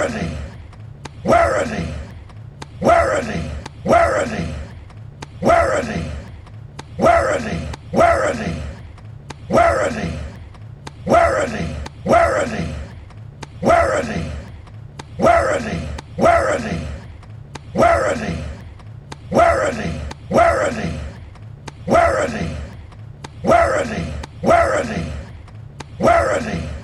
is he? Where is he? Where is he? Where is he? Where is he? Where is he? Where is he? Where is he? Where is he? Where is he? Where is he? Where is he? Where is he? Where is he? Where is he? Where is he? Where is he? Where is he? Where is he? Where is he?